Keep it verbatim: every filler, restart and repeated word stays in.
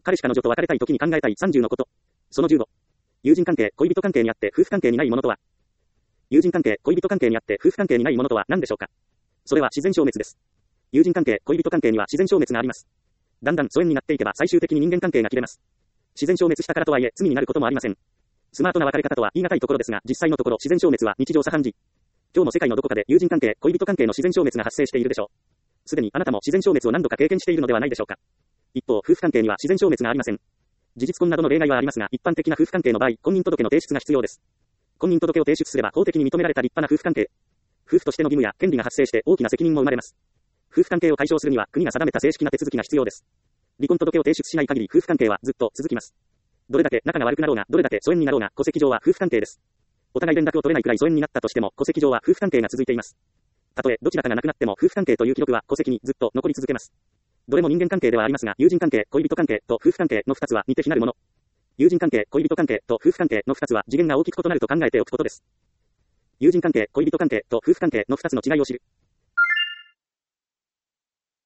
彼氏彼女と別れたい時に考えたいさんじゅうのこと。そのじゅうご。友人関係、恋人関係にあって夫婦関係にないものとは。友人関係、恋人関係にあって夫婦関係にないものとは何でしょうか。それは自然消滅です。友人関係、恋人関係には自然消滅があります。だんだん疎遠になっていけば最終的に人間関係が切れます。自然消滅したからとはいえ罪になることもありません。スマートな別れ方とは言い難いところですが、実際のところ自然消滅は日常茶飯事。今日も世界のどこかで友人関係、恋人関係の自然消滅が発生しているでしょう。すでにあなたも自然消滅を何度か経験しているのではないでしょうか。一方、夫婦関係には自然消滅がありません。事実婚などの例外はありますが、一般的な夫婦関係の場合、婚姻届の提出が必要です。婚姻届を提出すれば法的に認められた立派な夫婦関係。夫婦としての義務や権利が発生して大きな責任も生まれます。夫婦関係を解消するには国が定めた正式な手続きが必要です。離婚届を提出しない限り夫婦関係はずっと続きます。どれだけ仲が悪くなろうが、どれだけ疎遠になろうが、戸籍上は夫婦関係です。お互い連絡を取れないくらい疎遠になったとしても、戸籍上は夫婦関係が続いています。たとえどちらかが亡くなっても夫婦関係という記録は戸籍にずっと残り続けます。どれも人間関係ではありますが、友人関係、恋人関係と夫婦関係の二つは似て非なるもの。友人関係、恋人関係と夫婦関係の二つは次元が大きく異なると考えておくことです。友人関係、恋人関係と夫婦関係の二つの違いを知る。